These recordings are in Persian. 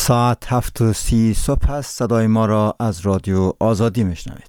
ساعت 7:30 صبح است. صدای ما را از رادیو آزادی میشنوید.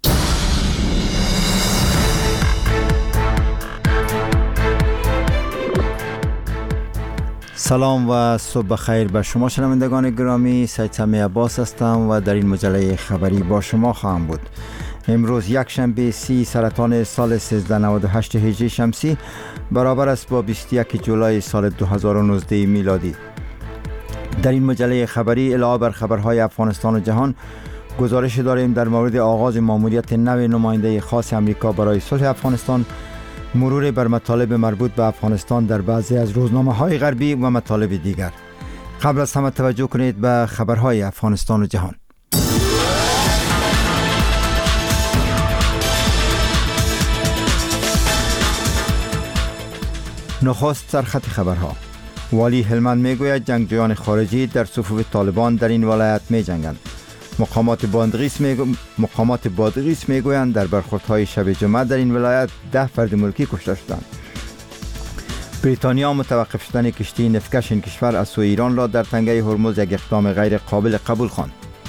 سلام و صبح خیر به شما شنوندگان گرامی. سید سمی عباس هستم و در این مجله خبری با شما خواهم بود. امروز یک شنبه 30 سرطان سال 1398 هجری شمسی برابر است با 21 جولای سال 2019 میلادی. در این مجله خبری علاوه بر خبرهای افغانستان و جهان گزارش داریم در مورد آغاز ماموریت نو نماینده خاص امریکا برای صلح افغانستان، مرور بر مطالب مربوط به افغانستان در بعضی از روزنامه‌های غربی و مطالب دیگر. قبل از همه توجه کنید به خبرهای افغانستان و جهان. نخست سرخط خبرها. والی هلمند میگوید جنگجویان خارجی در صفوف طالبان در این ولایت می جنگند. مقامات بادغیس میگویند در برخوردهای شب جمعه در این ولایت 10 فرد ملکی کشته شدند. بریتانیا متوقف شدن کشتی نفتکش این کشور از سوی ایران را در تنگه هرمز یک اقدام غیر قابل قبول خواند.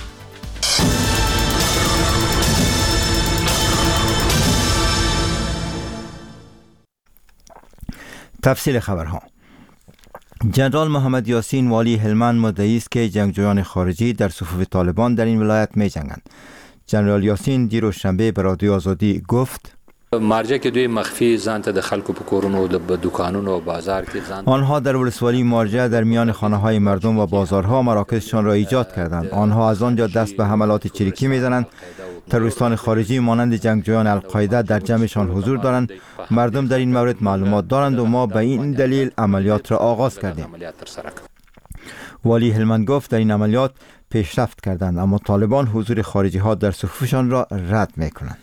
تفصیل خبرها. جنرال محمد یاسین والی هلمند مدعی است که جنگجویان خارجی در صفوف طالبان در این ولایت می جنگند. جنرال یاسین دیروز شنبه به رادیو آزادی گفت مرجع که دوی مخفی زنت د خلکو په کورونو و دکانونو و بازار کې زنت آنها در ولسوالی مرجع در میان خانه های مردم و بازارها مراکزشان را ایجاد کردند. آنها از آنجا دست به حملات چریکی میزنند. تروریستان خارجی مانند جنگجویان القاعده در جمعشان حضور دارند. مردم در این مورد معلومات دارند و ما به این دلیل عملیات را آغاز کردیم. والی هلمند گفت در این عملیات پیشرفت کردند، اما طالبان حضور خارجی ها در صفوفشان را رد میکنند.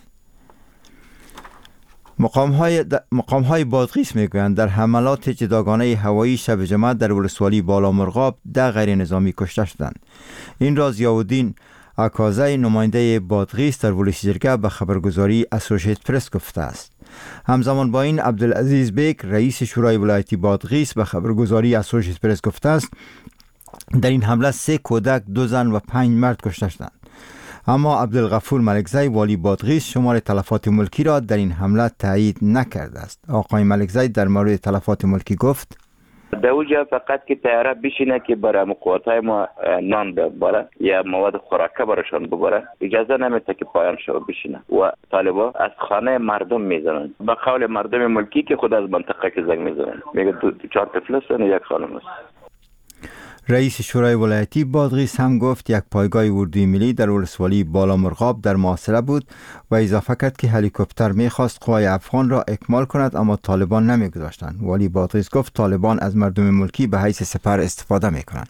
مقام های بادغیس میگویند در حملات جداگانه هوایی شب جمعه در ولسوالی بالا مرغاب 10 غیر نظامی کشته شدند. این را ضیاءالدین اکازی نماینده بادغیس در ولسی جرگه به خبرگزاری اسوشیت پرس گفته است. همزمان با این عبدالعزیز بیگ رئیس شورای ولایتی بادغیس به خبرگزاری اسوشیت پرس گفته است در این حمله 3 کودک، 2 زن و 5 مرد کشته شدند. اما عبدالغفور ملکزی والی بادغیس شمار تلفات ملکی را در این حمله تایید نکرده است. آقای ملکزی در مورد تلفات ملکی گفت در اوجا فقط که طیاره بشینه که برای مقاطعه ما نان ببره یا مواد خوراکه براشون ببره اجازه نمیده که پایان شو بشینه و طالبا از خانه مردم میزنن به قول مردم ملکی که خود از منطقه که زنگ میزنن میگه 4 طفل هستن یک خانم است. رئیس شورای ولایتی بادغیس هم گفت یک پایگاه اردوی ملی در ولسوالی بالا مرغاب در محاصره بود و اضافه کرد که هلیکوپتر میخواست قوای افغان را اکمال کند اما طالبان نمیگذاشتند. والی بادغیس گفت طالبان از مردم ملکی به حیث سپر استفاده میکنند.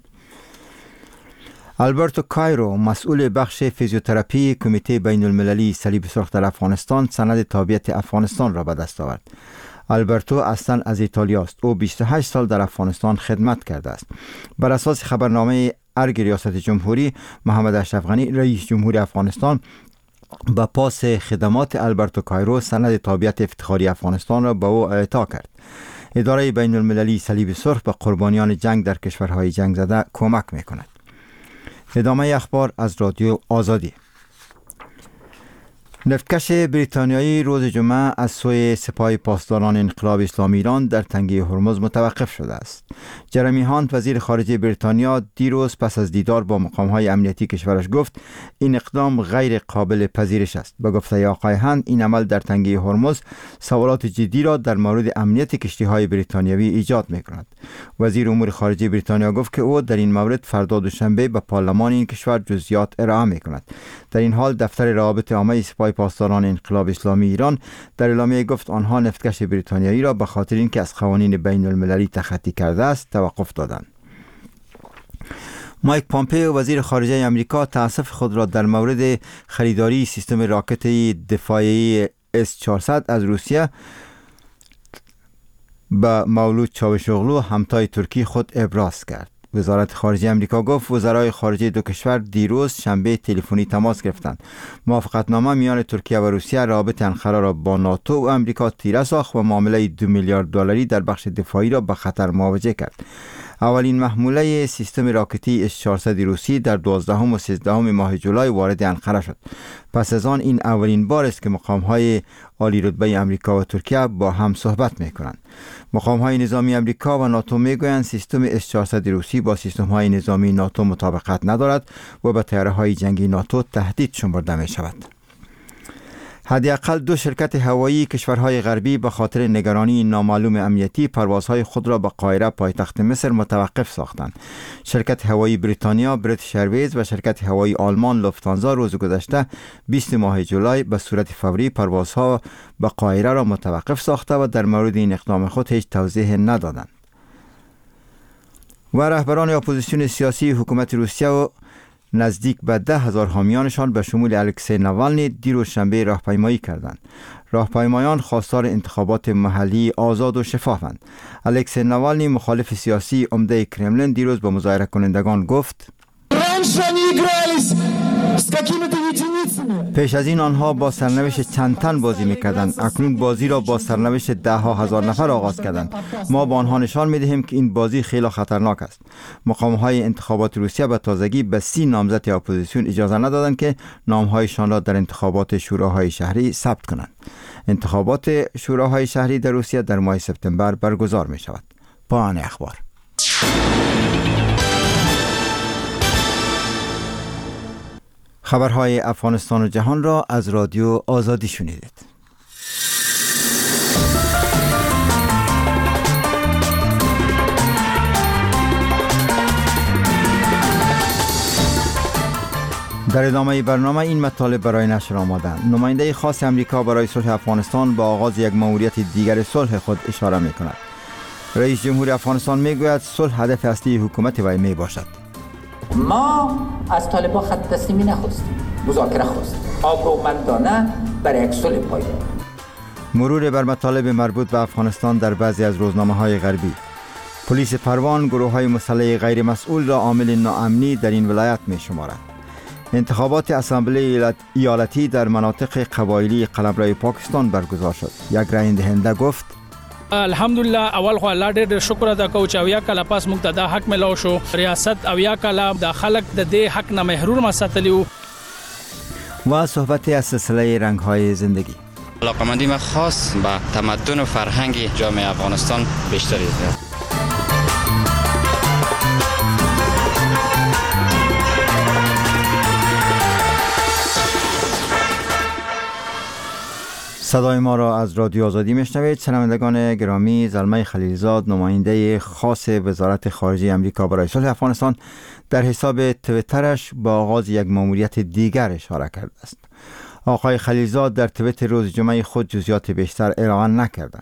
آلبرتو کایرو مسئول بخش فیزیوتراپی کمیته بین المللی صلیب سرخ در افغانستان سند تابعیت افغانستان را به دست آورد. آلبرتو اصلا از ایتالیا است. او 28 سال در افغانستان خدمت کرده است. بر اساس خبرنامه ارگ ریاست جمهوری، محمد اشرف غنی رئیس جمهور افغانستان با پاس خدمات آلبرتو کایرو سند تابعیت افتخاری افغانستان را به او اعطا کرد. اداره بین المللی صلیب سرخ به قربانیان جنگ در کشورهای جنگ زده کمک میکند. ادامه اخبار از رادیو آزادی. نفتکش بریتانیایی روز جمعه از سوی سپاه پاسداران انقلاب اسلامی ایران در تنگه هرمز متوقف شده است. جرمی هانت وزیر خارجه بریتانیا دیروز پس از دیدار با مقام‌های امنیتی کشورش گفت این اقدام غیر قابل پذیرش است. با گفته آقای هانت این عمل در تنگه هرمز سوالات جدی را در مورد امنیت کشتی‌های بریتانیایی ایجاد می‌کند. وزیر امور خارجه بریتانیا گفت که او در این مورد فردا دوشنبه به پارلمان این کشور جزئیات ارائه می‌کند. در این حال دفتر روابط عامه سپاه پاسداران انقلاب اسلامی ایران در اعلامیه گفت آنها نفتکش بریتانیایی را به خاطر اینکه از قوانین بین المللی تخطی کرده است توقف دادند. مایک پامپئو وزیر خارجه آمریکا تأسف خود را در مورد خریداری سیستم راکت دفاعی S-400 از روسیه به مولود چاوشوغلو همتای ترکی خود ابراز کرد. وزارت خارجه امریکا گفت وزرای خارجه دو کشور دیروز شنبه تلفنی تماس گرفتند. موافقتنامه میان ترکیه و روسیه رابطه انقره را با ناتو و امریکا تیره ساخت و معامله $2 میلیارد در بخش دفاعی را به خطر مواجه کرد. اولین محموله سیستم راکتی S-400 روسی در 12 و 13 ماه جولای وارد انقره شد. پس از آن این اولین بار است که مقام‌های عالی رتبه امریکا و ترکیه با هم صحبت می‌کنند. مقام‌های نظامی امریکا و ناتو می‌گویند سیستم S-400 روسی با سیستم‌های نظامی ناتو مطابقت ندارد و به طیاره‌های جنگی ناتو تهدید شمرده می‌شود. حداقل 2 شرکت هوایی کشورهای غربی به خاطر نگرانی نامعلوم امنیتی پروازهای خود را به قاهره پایتخت مصر متوقف ساختند. شرکت هوایی بریتانیا بریتیش ایرویز و شرکت هوایی آلمان لوفتانزا روز گذشته 20 ماه جولای به صورت فوری پروازها به قاهره را متوقف ساخته و در مورد این اقدام خود هیچ توضیح ندادند. و رهبران اپوزیسیون سیاسی حکومت روسیه و نزدیک به 10,000 حامیانشان به شمول الکسی ناوالنی دیروز شنبه راهپیمایی کردند. راهپیمایان خواستار انتخابات محلی آزاد و شفافند. الکسی ناوالنی مخالف سیاسی عمده کرملین دیروز به مظاهره کنندگان گفت پیش از این آنها با سرنوشت چند تن بازی می‌کردند، اکنون بازی را با سرنوشت 10,000 نفر آغاز کردند. ما با آنها نشان می‌دهیم که این بازی خیلی خطرناک است. مقام‌های انتخابات روسیه به تازگی به 30 نامزد اپوزیسیون اجازه ندادند که نام‌هایشان را در انتخابات شوراهای شهری ثبت کنند. انتخابات شوراهای شهری در روسیه در ماه سپتامبر برگزار می‌شود. پایان اخبار. خبرهای افغانستان و جهان را از رادیو آزادی شنیدید. در ادامه برنامه این مطالب برای نشر آمدند. نماینده خاص امریکا برای صلح افغانستان با آغاز یک مأموریت دیگر صلح خود اشاره می کند. رئیس جمهور افغانستان می گوید صلح هدف اصلی حکومت وی می باشد. ما از طالبان خط تسلیمی نخواستیم، مذاکره خواستیم، آبرومندانه برای یک صلح پایدار. مرور بر مطالب مربوط به افغانستان در بعضی از روزنامه‌های غربی. پلیس پروان گروه‌های مسلح غیر مسئول را عامل ناامنی در این ولایت می‌شمارد. انتخابات اسامبله ایالتی در مناطق قبایلی قلمرو پاکستان برگزار شد. یک رای دهنده گفت الحمدلله اول خو الله ډېر شکر ادا کوم چې اویا کاله پاس موږ ته دا حق ملو شو. ریاست اویا کاله د خلک د دې حق نه محروم ساتلیو. و صحبت از سلسله رنگ‌های زندگی. علاقه‌مندی ما خاص به تمدن و فرهنگ جامعه افغانستان بیشتری است. صدای ما را از رادیو آزادی میشنوید. شنوندگان گرامی، زلمه خلیلزاد نماینده خاص وزارت خارجه امریکا برای صلح افغانستان در حساب توییترش با آغاز یک مأموریت دیگر اشاره کرده است. آقای خلیلزاد در توییت روز جمعه خود جزئیات بیشتر ارائه نکرده.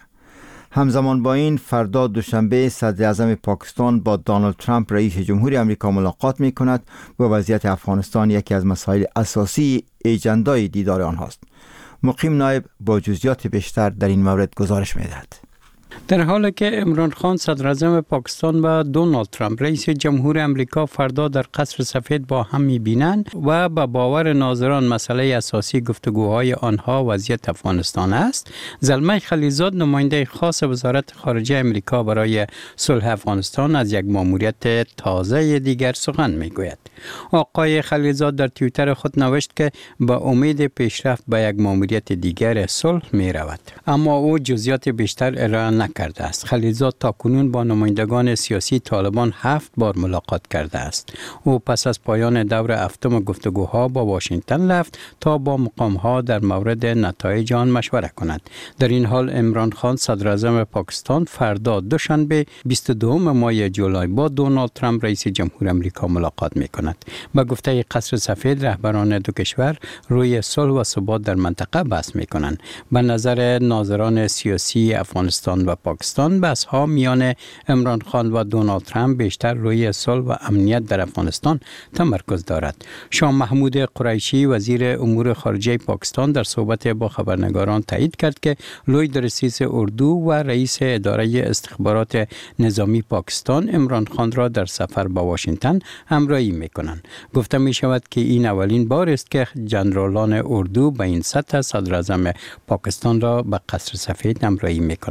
همزمان با این فردا دوشنبه صدر اعظم پاکستان با دونالد ترامپ رئیس جمهور امریکا ملاقات می کند و وضعیت افغانستان یکی از مسائل اساسی اجندای دیدار آنهاست. مقیم نایب با جزئیات بیشتر در این مورد گزارش می‌دهد. در حالی که عمران خان صدر اعظم پاکستان و دونالد ترامپ رئیس جمهور امریکا فردا در قصر سفید با هم می‌بینند و به باور ناظران مسئله اساسی گفتگوهای آنها وضعیت افغانستان است، زلمه خلیلزاد نماینده خاص وزارت خارجه امریکا برای صلح افغانستان از یک مأموریت تازه دیگر سخن می‌گوید. آقای خلیلزاد در توییتر خود نوشت که با امید پیشرفت به یک مأموریت دیگر صلح می‌رود، اما او جزئیات بیشتر ارائه نکرده است. خلیلزاد تاکنون با نمایندگان سیاسی طالبان 7 بار ملاقات کرده است. او پس از پایان دور هفتم گفتگوها با واشنگتن رفت تا با مقام‌ها در مورد نتایج آن مشوره کند. در این حال عمران خان صدر اعظم پاکستان فردا دوشنبه 22 ماه جولای با دونالد ترامپ رئیس جمهور امریکا ملاقات می‌کند. با گفته قصر سفید رهبران دو کشور روی صلح و ثبات در منطقه بحث می‌کنند. به نظر ناظران سیاسی افغانستان و پاکستان بحث‌ها میان عمران خان و دونالد ترامپ بیشتر روی صلح و امنیت در افغانستان تمرکز دارد. شاه محمود قریشی وزیر امور خارجه پاکستان در صحبت با خبرنگاران تایید کرد که لوید رئیس اردو و رئیس اداره استخبارات نظامی پاکستان عمران خان را در سفر به واشنگتن همراهی می‌کنند. گفته می‌شود که این اولین بار است که ژنرالان اردو به این سطح صدر اعظم پاکستان را به قصر سفید همراهی می‌کند.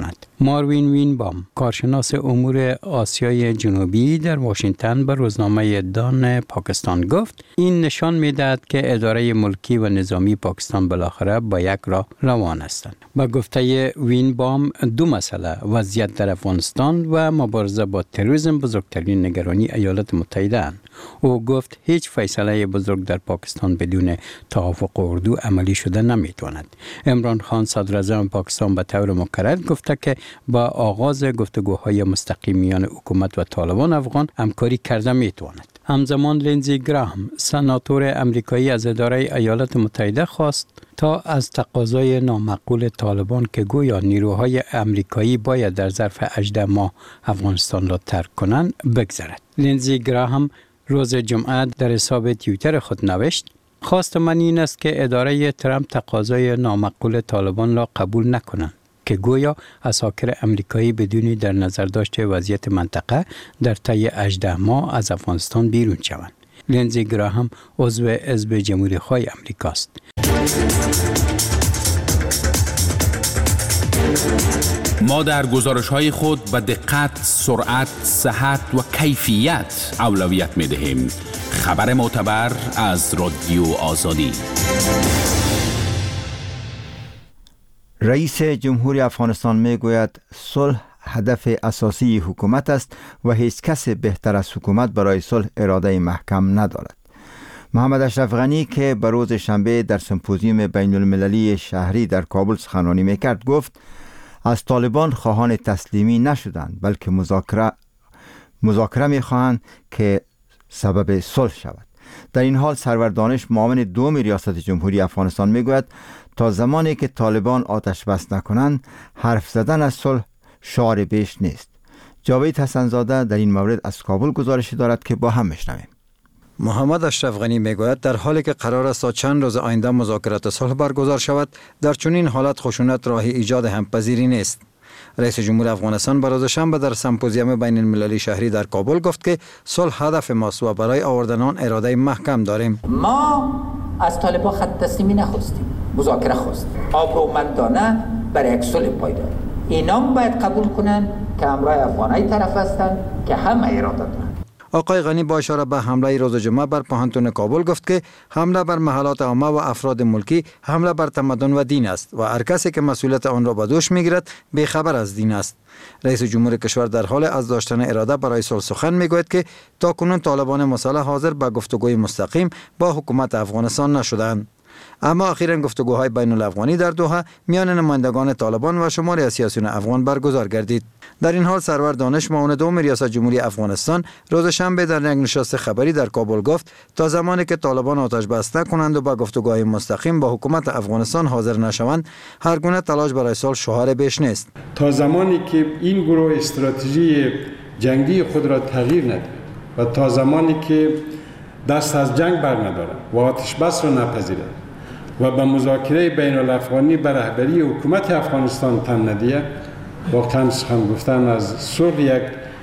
ماروین وینبام، کارشناس امور آسیای جنوبی در واشنگتن به روزنامه دان پاکستان گفت این نشان می‌دهد که اداره ملکی و نظامی پاکستان بالاخره با یک راه روان هستند. با گفته وینبام دو مسئله، وضعیت در افغانستان و مبارزه با تروریسم بزرگترین نگرانی ایالات متحده اند. او گفت هیچ فیصله بزرگ در پاکستان بدون توافق اردو عملی شده نمیتواند. عمران خان صدر اعظم پاکستان به طور مکرر گفته که با آغاز گفتگوهای مستقیم میان حکومت و طالبان افغان همکاری کرده میتواند. همزمان لینزی گراهم، سناتور امریکایی از اداره ایالات متحده خواست تا از تقاضای نامعقول طالبان که گویا نیروهای امریکایی باید در ظرف 18 ماه افغانستان را ترک کنند بگذرد. لینزی گراهم روز جمعه در حساب توییتر خود نوشت: خواست من این است که اداره ترامپ تقاضای نامعقول طالبان را قبول نکنند که گویا عساکر امریکایی بدون در نظر داشته وضعیت منطقه در طی 18 ماه از افغانستان بیرون شوند. لینزی گراهم عضو حزب جمهوری‌خواه امریکاست. ما در گزارش‌های خود به دقت، سرعت، صحت و کیفیت اولویت می‌دهیم. خبر معتبر از رادیو آزادی. رئیس جمهوری افغانستان میگوید صلح هدف اساسی حکومت است و هیچ کس بهتر از حکومت برای صلح اراده محکم ندارد. محمد اشرف غنی که به روز شنبه در سمپوزیوم بین المللی شهری در کابل سخنرانی میکرد گفت از طالبان خواهان تسلیمی نشدند بلکه مذاکره میخواهند که سبب صلح شود. در این حال سرور دانش معاون دوم ریاست جمهوری افغانستان میگوید تا زمانی که طالبان آتش بس نکنند حرف زدن از صلح شعار بیش نیست. جاوید حسن‌زاده در این مورد از کابل گزارشی دارد که با هم میشنویم. محمد اشرف غنی میگوید در حالی که قرار است تا چند روز آینده مذاکرات صلح برگزار شود، در چنین حالت خشونت راه ایجاد همپذیری نیست. رئیس جمهور افغانستان به روز شنبه در سمپوزیوم بین المللی شهری در کابل گفت که صلح هدف ماست و برای آوردن آن اراده محکم داریم. ما از طالبان خط تسلیمی نخواستیم، مذاکره خواستیم، آبرومندانه برای یک صلح پایدار. اینا باید قبول کنن که همراه افغانای طرف هستند که هم اراده دارند. آقای غنی با اشاره به حمله روز جمعه بر پوهنتون کابل گفت که حمله بر محلات عامه و افراد ملکی حمله بر تمدن و دین است و هر کسی که مسئولیت آن را به دوش میگیرد بیخبر از دین است. رئیس جمهور کشور در حال از داشتن اراده برای صلح سخن میگوید که تاکنون طالبان مسلح حاضر به گفتگوی مستقیم با حکومت افغانستان نشدند. اما اخیراً گفتگوهای بین الافغانی در دوحه میان نمایندگان طالبان و شماری از سیاسیون افغان برگزار گردید. در این حال سرور دانش معاون دوم ریاست جمهوری افغانستان روز شنبه در یک نشست خبری در کابل گفت تا زمانی که طالبان آتش بس نکنند و با گفتگوهای مستقیم با حکومت افغانستان حاضر نشوند، هر گونه تلاش برای صلح شعار بیش نیست. تا زمانی که این گروه استراتژی جنگی خود را تغییر ندهد و تا زمانی که دست از جنگ برندارد و آتش بس را نپذیرد و به مذاکره بین الافغانی به رهبری حکومت افغانستان تن ندهد، واقعا سخن گفتن از صلح یک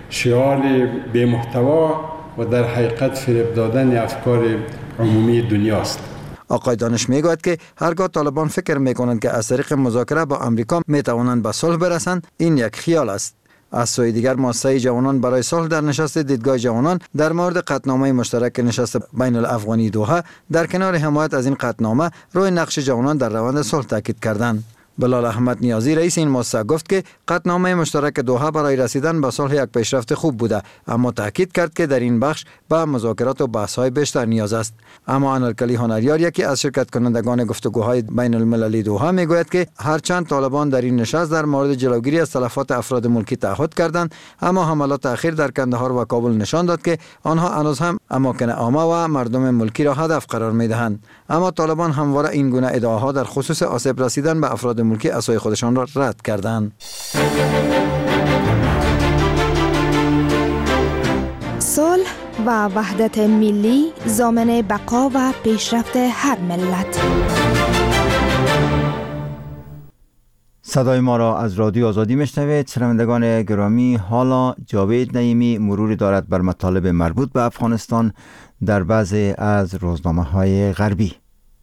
شعار بی محتوا و در حقیقت فریب دادن افکار عمومی دنیاست. آقای دانش میگوید که هرگاه طالبان فکر میکنند که از طریق مذاکره با امریکا میتوانند به صلح برسند، این یک خیال است. از سوی دیگر مؤسسه جوانان برای صلح در نشست دیدگاه جوانان در مورد قطعنامه مشترک نشست بین الافغانی دوحه در کنار حمایت از این قطعنامه روی نقش جوانان در روند صلح تاکید کردند. بلال احمد نیازی رئیس این مؤسسه گفت که قطعنامه مشترک دوحه برای رسیدن به صلح یک پیشرفت خوب بوده، اما تاکید کرد که در این بخش به مذاکرات و بحث‌های بیشتر نیاز است. اما انارکلی هنریار یکی از شرکت کنندگان گفتگوهای بین المللی دوحه میگوید که هرچند طالبان در این نشست در مورد جلوگیری از تلفات افراد ملکی تعهد کردند، اما حملات اخیر در کندهار و کابل نشان داد که آنها هنوز هم اماکن عامه و مردم ملکی را هدف قرار میدهند. اما طالبان همواره این گونه ادعاها در خصوص آسیب رسیدن به افراد ملکی از سوی خودشان را رد کردند. صلح و وحدت ملی ضامن بقا و پیشرفت هر ملت. صدای ما را از رادیو آزادی میشنوید. شنوندگان گرامی، حالا جاوید نعیمی مروری دارد بر مطالب مربوط به افغانستان در بعضی از روزنامه‌های غربی.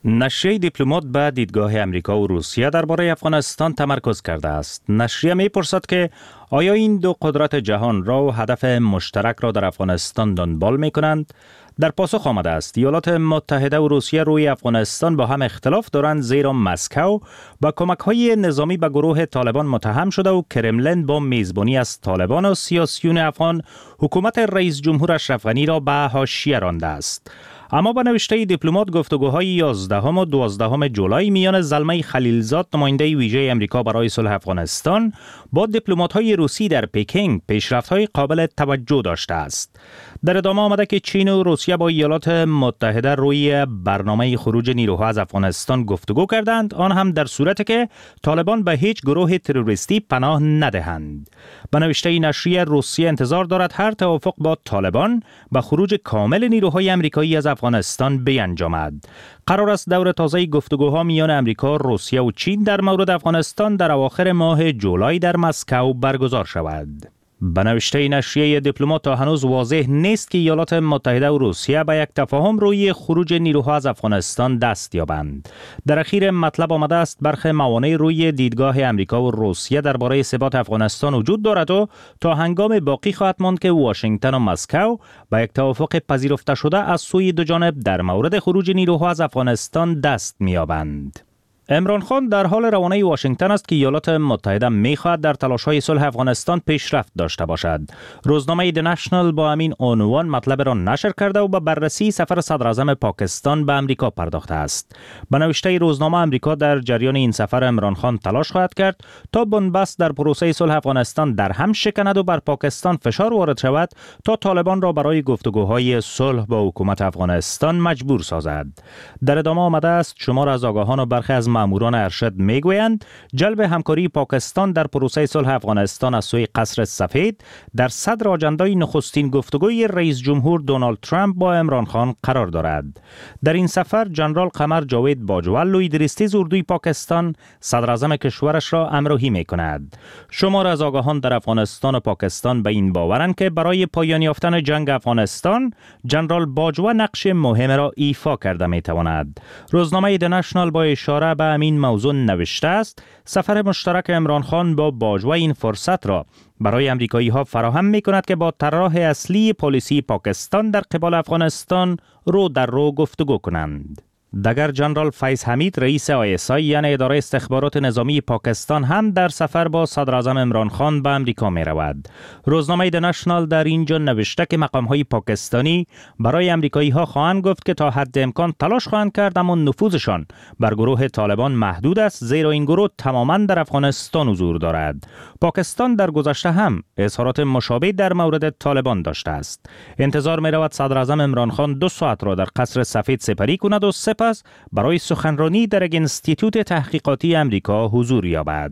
نشریه دیپلمات به دیدگاه امریکا و روسیه درباره افغانستان تمرکز کرده است. نشریه می‌پرسد که آیا این دو قدرت جهان را و هدف مشترک را در افغانستان دنبال می‌کنند؟ در پاسخ آمده است ایالات متحده و روسیه روی افغانستان با هم اختلاف دارند، زیرا مسکو با کمک‌های نظامی به گروه طالبان متهم شده و کرملین با میزبانی از طالبان و سیاسیون افغان حکومت رئیس جمهور اشرف غنی را به حاشیه رانده است. اما به نوشته دیپلمات گفتگوهای 11 و 12 جولای میان زلمه خلیلزاد نماینده ویژه امریکا برای صلح افغانستان با دیپلمات‌های روسی در پکینگ پیشرفت‌های قابل توجه داشته است. در ادامه آمده که چین و روسیه با ایالات متحده روی برنامه خروج نیروها از افغانستان گفتگو کردند، آن هم در صورتی که طالبان به هیچ گروه تروریستی پناه ندهند. به نوشته نشریه روسیه انتظار دارد هر توافق با طالبان به خروج کامل نیروهای آمریکایی از افغانستان بیانجامد. قرار است دور تازه گفتگوها میان امریکا، روسیه و چین در مورد افغانستان در اواخر ماه جولای در مسکو برگزار شود. به نوشته نشریه دیپلمات تا هنوز واضح نیست که ایالات متحده و روسیه به یک تفاهم روی خروج نیروها از افغانستان دست یابند. در اخیر مطلب آمده است برخی موانع روی دیدگاه امریکا و روسیه درباره ثبات افغانستان وجود دارد و تا هنگام باقی خواهد ماند که واشنگتن و مسکو به یک توافق پذیرفته شده از سوی دو جانب در مورد خروج نیروها از افغانستان دست می‌یابند. عمران خان در حال روانه واشنگتن است که ایالات متحده می‌خواهد در تلاش‌های صلح افغانستان پیشرفت داشته باشد. روزنامه دی نشنال با همین عنوان مطلب را نشر کرده و به بررسی سفر صدراعظم پاکستان به امریکا پرداخته است. به نوشته روزنامه امریکا در جریان این سفر عمران خان تلاش خواهد کرد تا بنبست در پروسه صلح افغانستان در هم شکند و بر پاکستان فشار وارد شود تا طالبان را برای گفتگوهای صلح با حکومت افغانستان مجبور سازد. در ادامه آمده است شمار از آگاهان و برخی از ماموران ارشد میگویند جلب همکاری پاکستان در پروسه صلح افغانستان از سوی قصر سفید در صدر آجندای نخستین گفتگوی رئیس جمهور دونالد ترامپ با عمران خان قرار دارد. در این سفر جنرال قمر جاوید باجوه لویدریستیز اردوی پاکستان صدر اعظم کشورش را همراهی میکند. شمار از آگاهان در افغانستان و پاکستان به این باورند که برای پایان یافتن جنگ افغانستان جنرال باجوه نقش مهم را ایفا کرده میتواند. روزنامه دی نشنال با اشاره به همین موضوع نوشته است سفر مشترک عمران خان با باجوه این فرصت را برای امریکایی ها فراهم می کند که با طراح اصلی پالیسی پاکستان در قبال افغانستان رو در رو گفتگو کنند. دگر جنرال فیض حمید رئیس ISI یعنی اداره استخبارات نظامی پاکستان هم در سفر با صدر اعظم عمران خان به امریکا می رود. روزنامه دی نشنال در اینجا نوشته که مقام های پاکستانی برای امریکایی ها خواهند گفت که تا حد امکان تلاش خواهند کرد اما نفوذشان بر گروه طالبان محدود است، زیرا این گروه تماما در افغانستان حضور دارد. پاکستان در گذشته هم اظهارات مشابه در مورد طالبان داشته است. انتظار می رود صدر اعظم عمران خان 2 ساعت را در قصر سفید سپری کند و سپس برای سخنرانی در یک انستیتوت تحقیقاتی امریکا حضور یابد.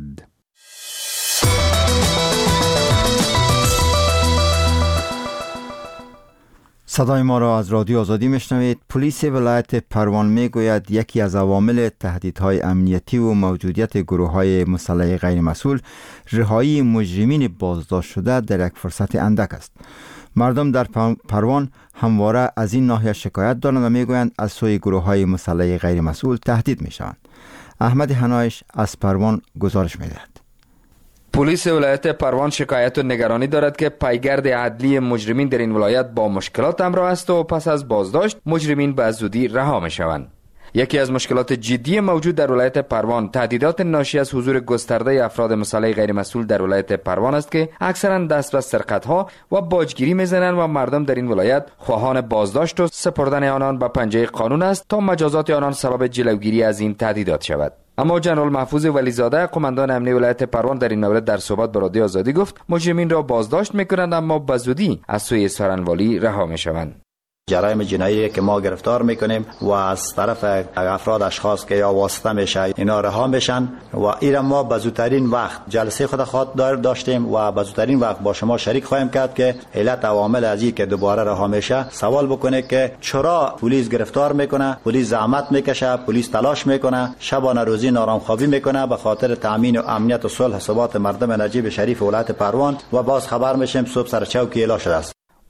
صدای ما را از رادیو آزادی میشنوید. پلیس ولایت پروان میگوید یکی از عوامل تهدیدهای امنیتی و موجودیت گروه‌های مسلح غیر مسئول رهایی مجرمین بازداشت شده در یک فرصت اندک است. مردم در پروان همواره از این ناحیه شکایت دارند و میگویند از سوی گروه‌های مسلح غیر مسئول تهدید میشوند. احمد حنایش از پروان گزارش میدهد. پلیس ولایت پروان شکایت و نگرانی دارد که پیگرد عدلی مجرمین در این ولایت با مشکلات همراه است و پس از بازداشت مجرمین به زودی رها میشوند. یکی از مشکلات جدی موجود در ولایت پروان تهدیدات ناشی از حضور گسترده افراد مسلح غیر مسئول در ولایت پروان است که اکثرا دست به سرقت‌ها و باجگیری میزنند و مردم در این ولایت خواهان بازداشت و سپردن آنان به پنجه قانون است تا مجازات آنان سبب جلوگیری از این تهدیدات شود. اما جنرال محفوظ ولیزاده قماندان امنیه ولایت پروان در این مورد در صحبت با رادیو آزادی گفت مجرمین را بازداشت میکنند اما به زودی از سوی سارنوالی رها میشوند. جرایم جنایی که ما گرفتار میکنیم و از طرف افراد اشخاص که یا واسطه میشه اینا رها میشن و ایرا ما به زودترین وقت جلسه خود داشتیم و به زودترین وقت با شما شریک خواهیم کرد که علت عوامل از این که دوباره رها میشه سوال بکنه که چرا پلیس گرفتار میکنه، پلیس زحمت میکشه، پلیس تلاش میکنه، شبانه روزی نارام خوابی میکنه به خاطر تامین و امنیت و صلح و ثبات مردم نجیب شریف ولایت پروان و باز خبر میشیم صبح سر چوک اعلام شده است.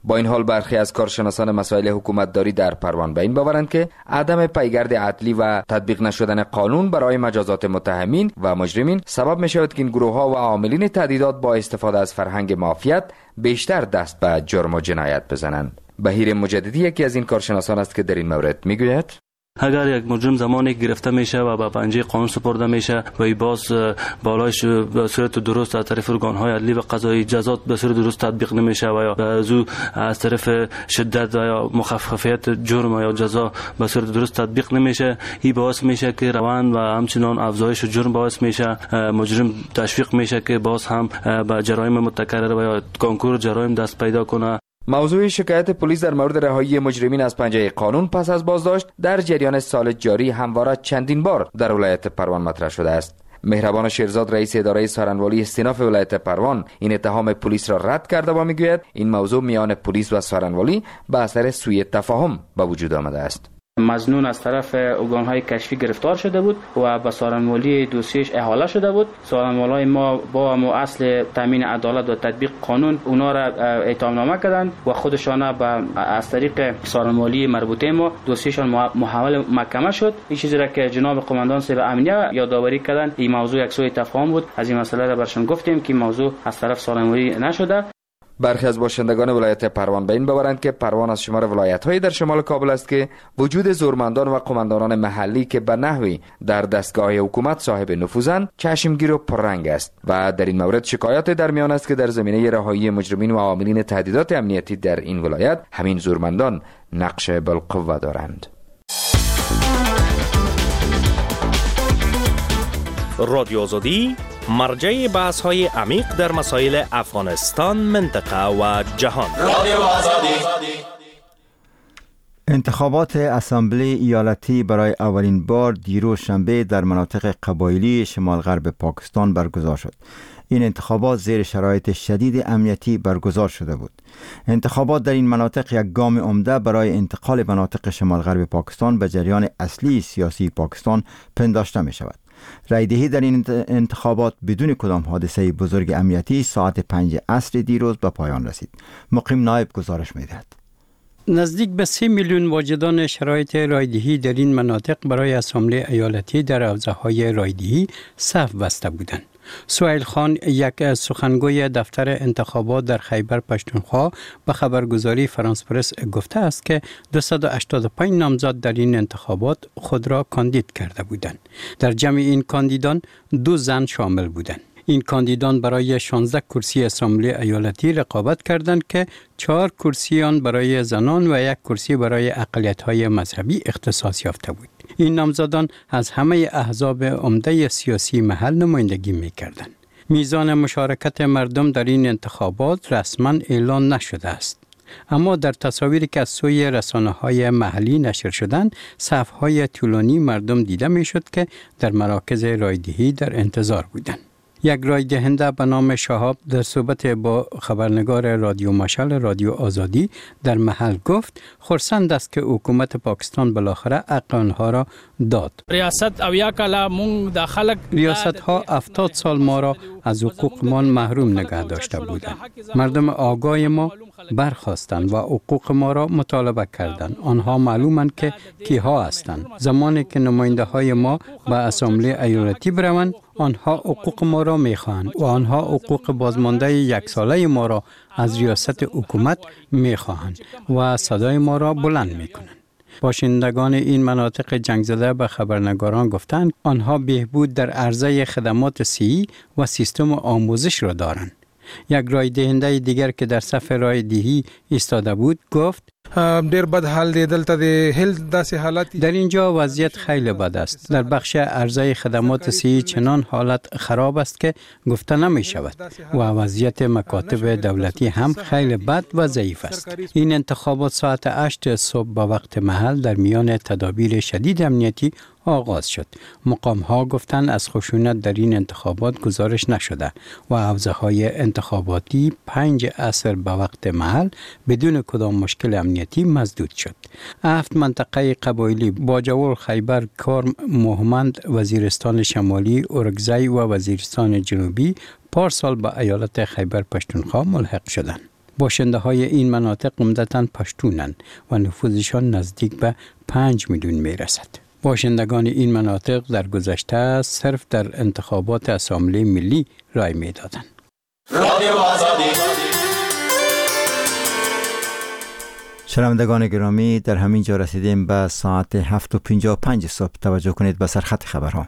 با این حال برخی از کارشناسان مسائل حکومتداری در پروان به این باورند که عدم پیگرد عدلی و تطبیق نشدن قانون برای مجازات متهمین و مجرمین سبب می شود که این گروه ها و عاملین تهدیدات با استفاده از فرهنگ مافیات بیشتر دست به جرم و جنایت بزنند. بهیر مجددی یکی از این کارشناسان است که در این مورد می گوید اگر یک مجرم زمانی گرفته میشه و به پنجه قانون سپرده میشه و باز بالایش به صورت درست از طرف ارگان‌های عدلی و قضایی جزا به صورت درست تطبیق نمیشه و یا از طرف شدت یا مخففیت جرم یا جزا به صورت درست تطبیق نمیشه، این باعث میشه که روند و همچنان افزایش جرم باعث میشه، مجرم تشویق میشه که باز هم به جرایم متکرر و یا کانکور جرایم دست پیدا کنه. موضوع شکایت پلیس در مورد رهایی مجرمین از پنجه قانون پس از بازداشت در جریان سال جاری همواره چندین بار در ولایت پروان مطرح شده است. مهربان شیرزاد رئیس اداره سارنوالی استیناف ولایت پروان این اتهام پلیس را رد کرده و میگوید این موضوع میان پلیس و سارنوالی به اثر سوء تفاهم به وجود آمده است. مظنون از طرف ارگان‌های کشفی گرفتار شده بود و به سارنوالی دوسیش احاله شده بود. سارنوالای ما با اصل تامین عدالت و تطبیق قانون اونا را اتهامنامه کردند و خودشان از طریق سارنوالی مربوطه ما دوسیشان محول محکمه شد. این چیزی را که جناب قماندان صاحب امنیه یادآوری کردند این موضوع یک سوء تفاهم بود. از این مسئله را برشان گفتیم که موضوع از طرف سارنوالی نشده. برخی از باشندگان ولایت پروان به این باورند که پروان از شمار ولایت‌های در شمال کابل است که وجود زورمندان و قماندانان محلی که به نحوی در دستگاه حکومت صاحب نفوذند چشمگیر و پررنگ است و در این مورد شکایات در میان است که در زمینه رهایی مجرمین و عاملین تهدیدات امنیتی در این ولایت همین زورمندان نقش بالقوه دارند. رادیو آزادی مرجع بحث‌های عمیق در مسائل افغانستان، منطقه و جهان. انتخابات اسامبلی ایالتی برای اولین بار دیروز شنبه در مناطق قبایلی شمال غرب پاکستان برگزار شد. این انتخابات زیر شرایط شدید امنیتی برگزار شده بود. انتخابات در این مناطق یک گام عمده برای انتقال مناطق شمال غرب پاکستان به جریان اصلی سیاسی پاکستان پنداشته می شود. رایدهی در این انتخابات بدون کدام حادثه بزرگ امنیتی ساعت 5 عصر دیروز به پایان رسید. مقیم نایب گزارش می‌دهد. نزدیک به 3 میلیون واجدان شرایط رایدهی در این مناطق برای اسامبلی ایالتی در حوزه‌های رایدهی صف بسته بودند. سهیل خان، یک سخنگوی دفتر انتخابات در خیبر پشتونخوا، به خبرگزاری فرانس پرس گفته است که 285 نامزد در این انتخابات خود را کاندید کرده بودند. در جمع این کاندیدان 2 زن شامل بودند. این کاندیدان برای 16 کرسی اسامبلی ایالتی رقابت کردند که 4 کرسی آن برای زنان و 1 کرسی برای اقلیت‌های مذهبی اختصاص یافته بود. این نامزدان از همه احزاب عمده سیاسی محل نمایندگی می‌کردند. میزان مشارکت مردم در این انتخابات رسما اعلان نشده است. اما در تصاویری که از سوی رسانه‌های محلی نشر شدند، صف‌های طولانی مردم دیده می‌شد که در مراکز رایدهی در انتظار بودند. یک رای دهنده به نام شهاب در صحبت با خبرنگار رادیو مشعل رادیو آزادی در محل گفت خرسند است که حکومت پاکستان بالاخره حق آنها را داد. ریاست ها 70 سال ما را از حقوقمان محروم نگه داشته بودند. مردم آگاه ما برخاستند و حقوق ما را مطالبه کردند. آنها معلومند که کیها هستند. زمانی که نماینده های ما به اسامبلی ایالتی بروند، آنها حقوق ما را میخواهند و آنها حقوق بازمانده 1 ساله ما را از ریاست حکومت میخواهند و صدای ما را بلند میکنند. باشندگان این مناطق جنگ زده به خبرنگاران گفتند آنها بهبود در عرضه خدمات صحی و سیستم آموزش را دارند. یک رای دهنده دیگر که در صف رای دهی ایستاده بود گفت ډیر بد حال دی دلته د هیل داسې حالت در اینجا وضعیت خیلی بد است. در بخش عرضه خدمات صحی چنان حالت خراب است که گفته نمی شود و وضعیت مکاتب دولتی هم خیلی بد و ضعیف است. این انتخابات ساعت 8 صبح به وقت محل در میان تدابیر شدید امنیتی آغاز شد. مقام ها گفتند از خشونت در این انتخابات گزارش نشده و حوزه های انتخاباتی 5 عصر به وقت محل بدون کدام مشکل امنیتی مسدود شد. 7 منطقه قبایلی باجوور، خیبر، کرم، مهمند، وزیرستان شمالی، اورگزای و وزیرستان جنوبی پارسال به ایالت خیبر پشتونخوا ملحق شدند. باشنده های این مناطق عمدتاً پشتونند و نفوذشان نزدیک به 5 میلیون می رسد. باشندگان این مناطق در گذشته صرف در انتخابات اسامبله ملی رای می دادند. شنوندگان گرامی، در همین جا رسیدیم به ساعت 7:55 صبح. توجه کنید به سرخط خبرها.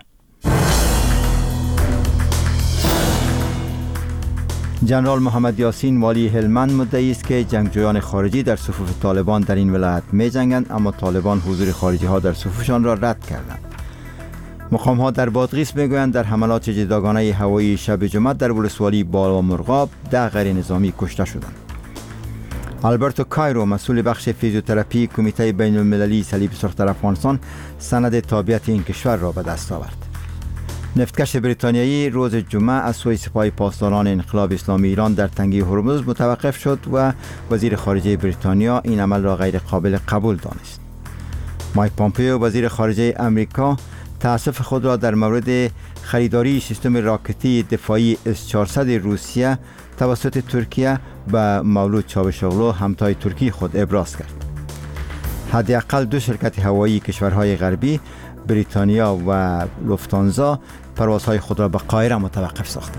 جنرال محمد یاسین والی هلمند مدعی است که جنگجویان خارجی در صفوف طالبان در این ولایت می جنگند، اما طالبان حضور خارجی ها در صفوفشان را رد کردند. مقام ها در بادغیس می گویند در حملات جداگانه هوایی شب جمعه در ولسوالی بالامرغاب 10 غیر نظامی کشته شدند. آلبرتو کایرو مسئول بخش فیزیوتراپی کمیته بین المللی صلیب سرخ در افغانستان سند تابعیت این کشور را به دست آورد. نفتکش بریتانیایی روز جمعه از سوی سپاه پاسداران انقلاب اسلامی ایران در تنگه هرمز متوقف شد و وزیر خارجه بریتانیا این عمل را غیر قابل قبول دانست. مایک پامپیو وزیر خارجه امریکا تأسف خود را در مورد خریداری سیستم راکتی دفاعی اس-400 روسیه توسط ترکیه به مولود چاوشاغلو همتای ترکی خود ابراز کرد. حداقل 2 شرکت هوایی کشورهای غربی بریتانیا و لوفتانزا پروازهای خود را به قاهره متوقف ساختند.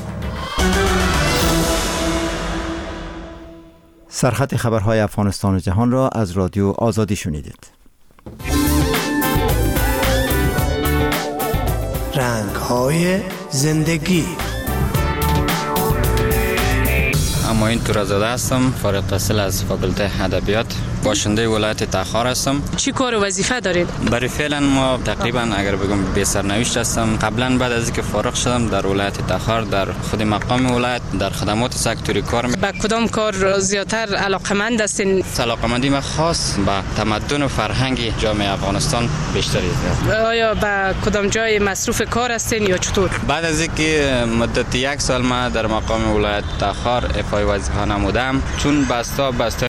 سرخط خبرهای افغانستان و جهان را از رادیو آزادی شنیدید. رنگ‌های زندگی. اما این تورزاده هستم، فارغ التحصیل از فاکولته ادبیات، باشنده ولایت تخار هستم. چی کار و وظیفه دارید؟ برای فعلا ما تقریبا اگر بگم بی سرنوشت هستم. قبلا بعد از اینکه فارغ شدم در ولایت تخار در خود مقام ولایت در خدمات سکتوری کار به کدام کار زیاتر علاقمند هستین؟ علاقمندی من خاص به تمدن و فرهنگ جامعه افغانستان بیشتر است. آیا به کدام جای مصروف کار هستین یا چطور؟ بعد از اینکه مدت 1 سال ما در مقام ولایت تخار افای وظیفه نمودم، چون بسته